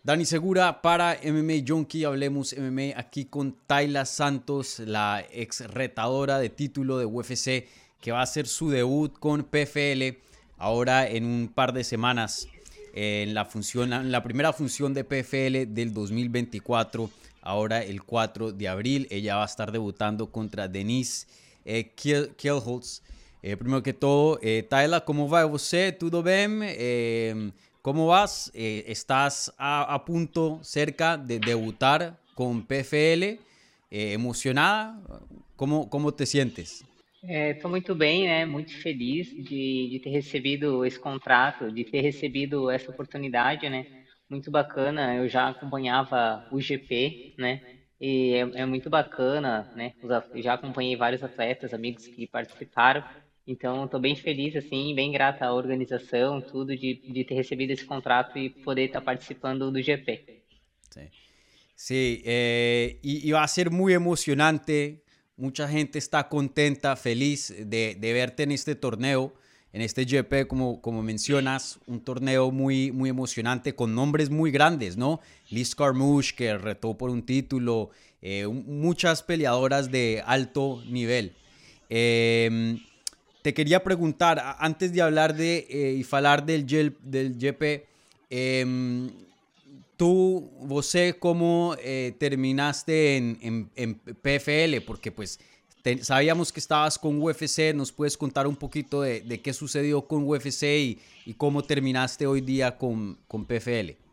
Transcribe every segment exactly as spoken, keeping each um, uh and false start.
Dani Segura para M M A Junkie, hablemos M M A aquí con Tayla Santos, la ex retadora de título de U F C, que va a hacer su debut con P F L ahora en un par de semanas, eh, en, la función, en la primera función de P F L del dos mil veinticuatro, ahora el cuatro de abril. Ella va a estar debutando contra Denise eh, Kielholtz. Eh, primero que todo, eh, Tayla, ¿cómo va você? ¿Tudo bem? Eh, ¿Cómo vas? Eh, ¿Estás a, a, punto, cerca de debutar con P F L? Eh, ¿Emocionada? ¿Cómo, ¿Cómo te sientes? Estou muito bem, né? Muito feliz de, de ter recebido esse contrato, de ter recebido essa oportunidade, né? Muito bacana. Eu já acompanhava o G P, né? E é, é muito bacana, né? Os at- já acompanhei vários atletas, amigos que participaram. Então, estou bem feliz, assim, bem grata à organização, tudo, de, de ter recebido esse contrato e poder estar participando do G P. Sí, sí eh, y, y, va a ser muy emocionante. Mucha gente está contenta, feliz de, de verte en este torneo, en este G P, como, como mencionas, un torneo muy, muy emocionante con nombres muy grandes, ¿no? Liz Carmouche, que retó por un título, eh, muchas peleadoras de alto nivel. Eh, Te quería preguntar, antes de hablar de eh, y hablar del, del G P, eh, tú, você, ¿cómo eh, terminaste en, en, en P F L? Porque pues te, sabíamos que estabas con U F C. ¿Nos puedes contar un poquito de, de qué sucedió con U F C y, y cómo terminaste hoy día con, con P F L?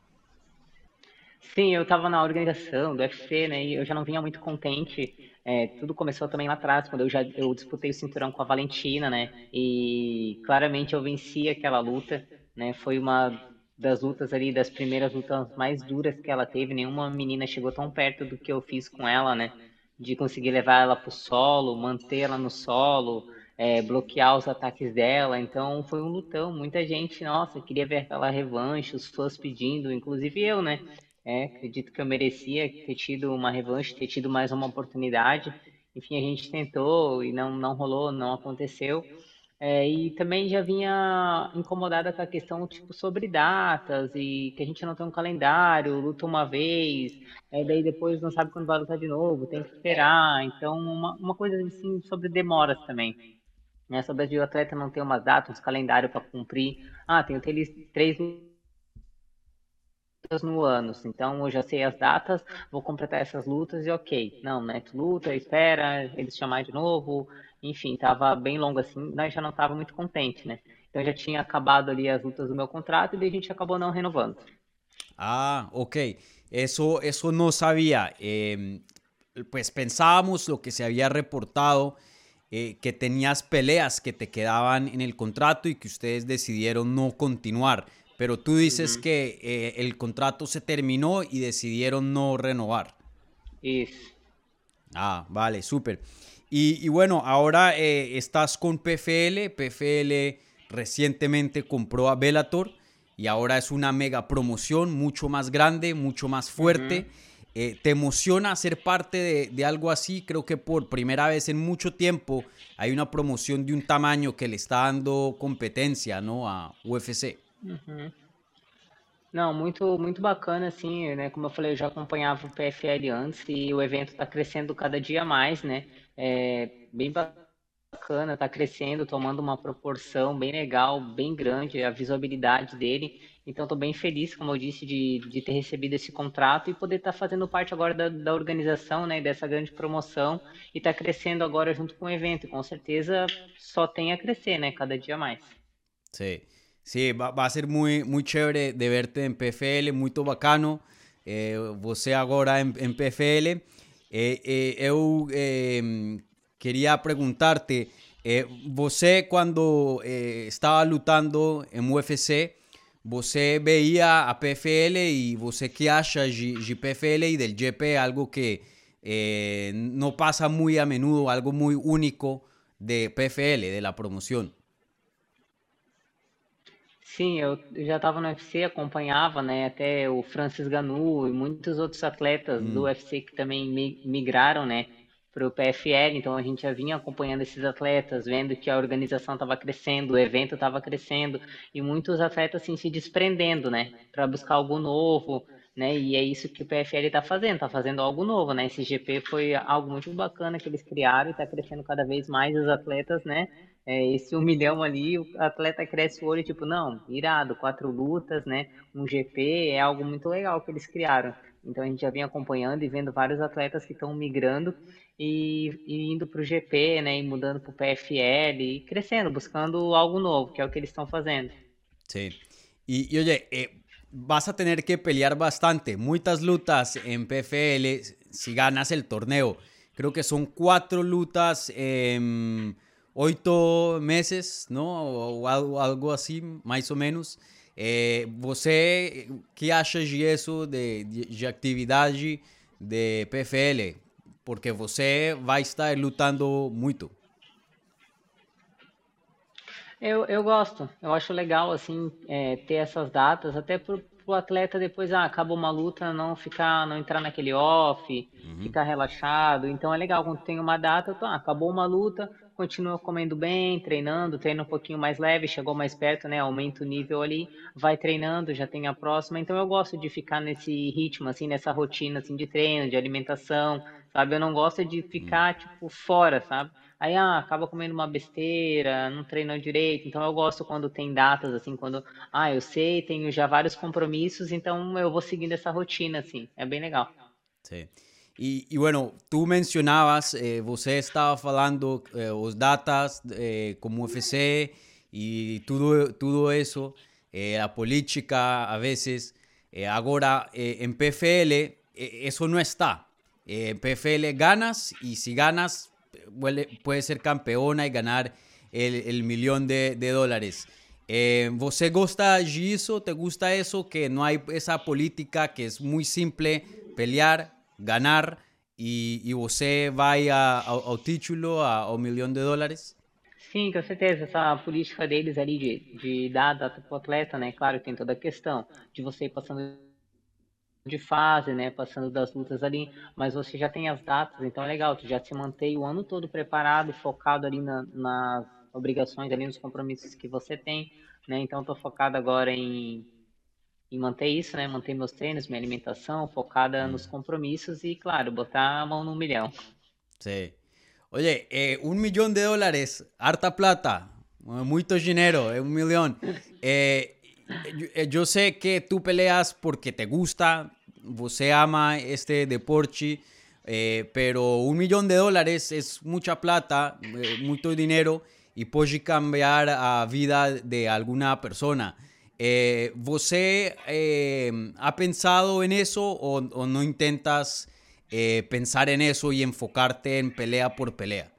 Sim, eu estava na organização do U F C, né? E eu já não vinha muito contente. É, tudo começou também lá atrás, quando eu já eu disputei o cinturão com a Valentina, né? E claramente eu venci aquela luta, né? Foi uma das lutas ali, das primeiras lutas mais duras que ela teve. Nenhuma menina chegou tão perto do que eu fiz com ela, né? De conseguir levar ela pro solo, manter ela no solo, é, bloquear os ataques dela. Então foi um lutão. Muita gente, nossa, queria ver aquela revanche, os fãs pedindo, inclusive eu, né? É, acredito que eu merecia ter tido uma revanche, ter tido mais uma oportunidade. Enfim, a gente tentou e não, não rolou, não aconteceu. É, e também já vinha incomodada com a questão tipo sobre datas e que a gente não tem um calendário, luta uma vez, é, daí depois não sabe quando vai lutar de novo, tem que esperar. Então, uma, uma coisa assim sobre demoras também, né? Sobre o atleta não ter umas datas, uns calendário para cumprir. Ah, tenho três, três lutas no ano, então eu já sei as datas, vou completar essas lutas e ok. Não, né? Tu luta, espera, eles chamar de novo, enfim, tava bem longo assim, nós já não tava muito contente, né? Então já tinha acabado ali as lutas do meu contrato e daí a gente acabou não renovando. Ah, ok. Eso, eso no sabía. Eh, pues pensábamos lo que se había reportado, eh, que tenías peleas que te quedaban en el contrato y que ustedes decidieron no continuar. Pero tú dices Uhum. que eh, el contrato se terminó y decidieron no renovar. Isso. Ah, vale, súper. Y, y bueno, ahora eh, estás con P F L. P F L recientemente compró a Bellator y ahora es una mega promoción mucho más grande, mucho más Uhum. fuerte. Eh, ¿Te emociona ser parte de, de algo así? Creo que por primera vez en mucho tiempo hay una promoción de un tamaño que le está dando competencia, ¿no? A U F C. Uhum. Não, muito, muito bacana, assim, né? Como eu falei, eu já acompanhava o P F L antes e o evento está crescendo cada dia mais, né? É bem bacana, está crescendo, tomando uma proporção bem legal, bem grande, a visibilidade dele. Então, estou bem feliz, como eu disse, de, de ter recebido esse contrato e poder estar fazendo parte agora da, da organização, né? Dessa grande promoção e estar crescendo agora junto com o evento. E com certeza só tem a crescer, né? Cada dia mais. Sí, sí, va, va a ser muy, muy chévere de verte en P F L, muy bacano. Eh, você agora en, en P F L. Eh, eh, eu eh, queria perguntarte, eh, você quando eh, estava lutando em U F C, você veía a P F L y você que acha de, de P F L y del G P, algo que eh, no pasa muy a menudo, algo muy único de P F L, de la promoción. Sim, eu já estava no U F C, acompanhava, né, até o Francis Ngannou e muitos outros atletas do Mm. U F C que também mi- migraram, né, para o P F L. Então a gente já vinha acompanhando esses atletas, vendo que a organização estava crescendo, o evento estava crescendo e muitos atletas assim se desprendendo, né, para buscar algo novo. né? E é isso que o P F L está fazendo, está fazendo algo novo, né? Esse G P foi algo muito bacana que eles criaram e está crescendo cada vez mais os atletas, né? É, esse um milhão ali, o atleta cresce o olho, tipo, não, irado, quatro lutas, né? Um G P é algo muito legal que eles criaram. Então a gente já vem acompanhando e vendo vários atletas que estão migrando e, e indo para o G P, né? E mudando para o P F L e crescendo, buscando algo novo, que é o que eles estão fazendo. Sí. Y, y oye, eh, vas a tener que pelear bastante, muchas lutas en P F L si ganas el torneo. Creo que son cuatro lutas en ocho meses, ¿no? O algo, algo así, más o menos. Eh, você, que achas disso de, de, de atividade de P F L? Porque você vai estar lutando muito. Eu, eu gosto, eu acho legal, assim, é, ter essas datas, até pro, pro atleta depois, ah, acabou uma luta, não ficar, não entrar naquele off, Uhum. ficar relaxado. Então é legal quando tem uma data, tá, acabou uma luta, continua comendo bem, treinando, treina um pouquinho mais leve, chegou mais perto, né? Aumenta o nível ali, vai treinando, já tem a próxima. Então eu gosto de ficar nesse ritmo, assim, nessa rotina, assim, de treino, de alimentação, sabe? Eu não gosto de ficar, tipo, fora, sabe? Aí, ah, acaba comendo uma besteira, não treinou direito. Então, eu gosto quando tem datas, assim, quando, ah, eu sei, tenho já vários compromissos, então eu vou seguindo essa rotina, assim. É bem legal. Sí. Y, y bueno, tú mencionabas, eh, você estaba falando eh, os datas eh, como U F C y todo, todo eso, eh, la política a veces. Eh, ahora, eh, en P F L, eh, eso no está. Eh, en P F L ganas y si ganas, puede, puede ser campeona y ganar el, el millón de, de dólares. Eh, ¿Você gosta disso? ¿Te gusta eso? Que no hay esa política que es muy simple, pelear, ganar y, y você vai a, ao, ao título, a, ao milhão de dólares? Sim, com certeza. Essa política deles ali de, de dar data para o atleta, né? Claro, tem toda a questão de você ir passando de fase, né? Passando das lutas ali, mas você já tem as datas, então é legal, tu já se mantém o ano todo preparado, focado ali na, nas obrigações ali, nos compromissos que você tem, né? Então tô focado agora em, em manter isso, né? Manter meus treinos, minha alimentação, focada nos compromissos e, claro, botar a mão no milhão. Sí. Oye, eh, un millón de dólares, harta plata, eh, muito dinero, eh, un millón. Eh, yo, eh, yo sé que tú peleas porque te gusta, você ama este deporte, eh, pero un millón de dólares es mucha plata, eh, mucho dinero y puede cambiar a vida de alguna persona. Eh, ¿Você eh, ha pensado en eso o, o no intentas eh, pensar en eso y enfocarte en pelea por pelea?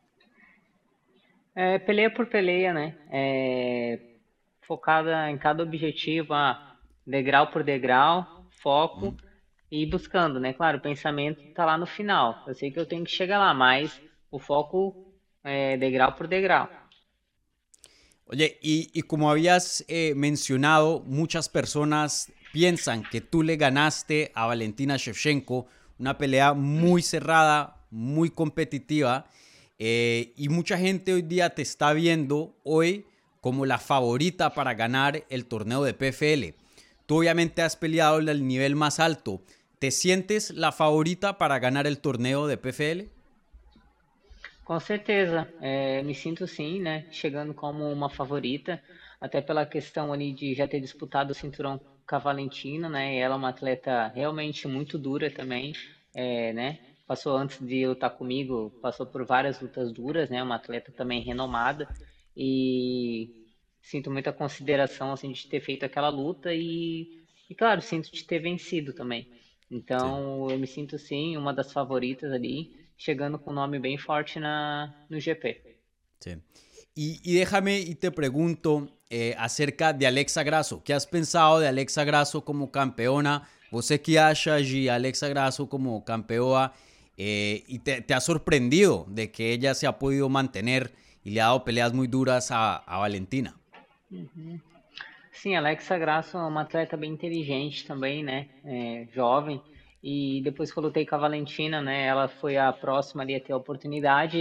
É, peleia por peleia, né? É, focada em cada objetivo, ah, degrau por degrau, foco e ir buscando, né? Claro, o pensamento tá lá no final. Eu sei que eu tenho que chegar lá, mas o foco é degrau por degrau. Oye, y, y como habías eh, mencionado, muchas personas piensan que tú le ganaste a Valentina Shevchenko, una pelea muy cerrada, muy competitiva, eh, y mucha gente hoy día te está viendo hoy como la favorita para ganar el torneo de P F L. Tú obviamente has peleado al nivel más alto. ¿Te sientes la favorita para ganar el torneo de P F L? Com certeza, é, me sinto sim, né? Chegando como uma favorita, até pela questão ali de já ter disputado o cinturão com a Valentina, né? E ela é uma atleta realmente muito dura também, é, né? Passou antes de lutar comigo, passou por várias lutas duras, né? Uma atleta também renomada e sinto muita consideração assim de ter feito aquela luta e, e claro, sinto de ter vencido também. Sí. Então, eu me sinto sim uma das favoritas ali, chegando com um nome bem forte na, no G P. Sí. Y, y déjame y te pregunto eh, acerca de Alexa Grasso. ¿Qué has pensado de Alexa Grasso como campeona? Você que acha de Alexa Grasso como campeona eh, y te, te ha sorprendido de que ella se ha podido mantener y le ha dado peleas muy duras a, a Valentina. Sim, Alexa Grasso é uma atleta bem inteligente também, né? É, jovem. E depois que eu lutei com a Valentina, né? Ela foi a próxima ali a ter a oportunidade.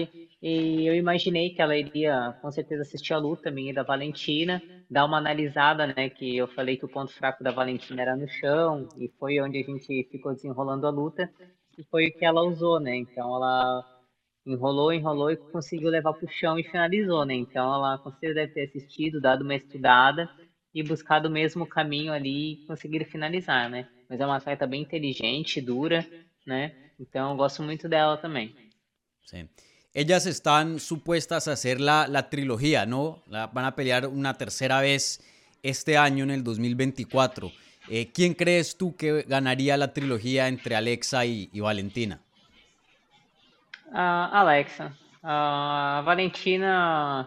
E eu imaginei que ela iria, com certeza, assistir a luta minha e da Valentina, dar uma analisada, né? Que eu falei que o ponto fraco da Valentina era no chão, e foi onde a gente ficou desenrolando a luta, e foi o que ela usou, né? Então ela enrolou, enrolou e conseguiu levar pro chão e finalizou, né? Então ela com certeza deve ter assistido, dado uma estudada e buscado o mesmo caminho ali e conseguido finalizar, né? Mas é uma atleta bem inteligente, dura, né? Então eu gosto muito dela também. Sí. Ellas están supuestas a hacer la, la trilogía, ¿no? La, van a pelear una tercera vez este año en el dos mil veinticuatro. Eh, ¿Quién crees tú que ganaría la trilogía entre Alexa y, y Valentina? A Alexa, a Valentina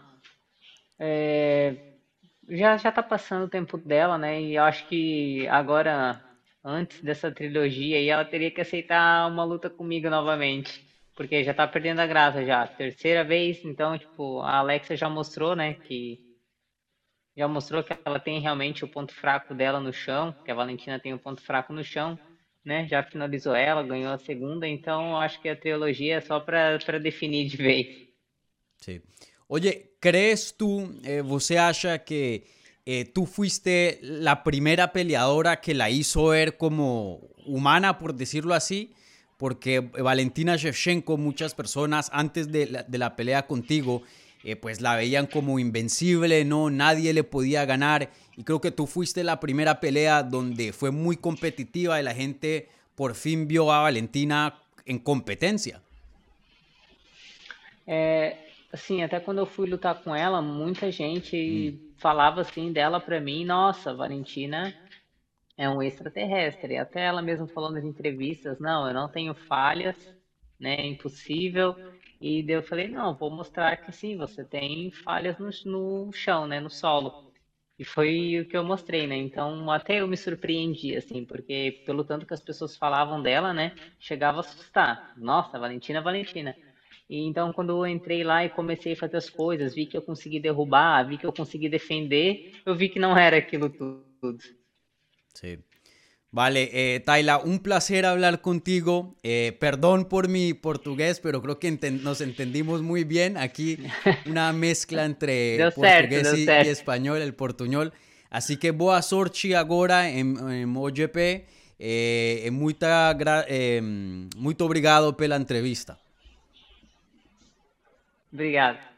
é, já já tá passando o tempo dela, né? E eu acho que agora, antes dessa trilogia aí, ela teria que aceitar uma luta comigo novamente. Porque já tá perdendo a graça já. Terceira vez, então, tipo, a Alexa já mostrou, né, que já mostrou que ela tem realmente o ponto fraco dela no chão, que a Valentina tem o ponto fraco no chão, né? Já finalizou ela, ganhou a segunda, então eu acho que a trilogia é só pra, pra definir de vez. Sí. Oye, ¿crees tú, eh, você acha que eh, tú fuiste la primera peleadora que la hizo ver como humana, por decirlo así? Porque Valentina Shevchenko, muchas personas antes de la, de la pelea contigo, eh, pues la veían como invencible, ¿no? Nadie le podía ganar. Y creo que tú fuiste la primera pelea donde fue muy competitiva y la gente por fin vio a Valentina en competencia. É, assim, até quando eu fui lutar com ela, muita Mm, gente falava assim dela pra mim, nossa, Valentina é um extraterrestre. Até ela mesma falou nas entrevistas, não, eu não tenho falhas, né? É impossível. E daí eu falei, não, vou mostrar que sim, você tem falhas no, no chão, né? No solo. E foi o que eu mostrei, né? Então até eu me surpreendi, assim, porque pelo tanto que as pessoas falavam dela, né? Chegava a assustar. Nossa, Valentina, Valentina. E então quando eu entrei lá e comecei a fazer as coisas, vi que eu consegui derrubar, vi que eu consegui defender, eu vi que não era aquilo tudo. sí. Vale, eh, Tayla, un placer hablar contigo. Eh, perdón por mi portugués, pero creo que enten nos entendimos muy bien. Aquí una mezcla entre Deu certo, portugués deu y, y certo. español, el portuñol. Así que boa sorte agora en, en O G P. Eh, muita eh, muito obrigado pela entrevista. Obrigado.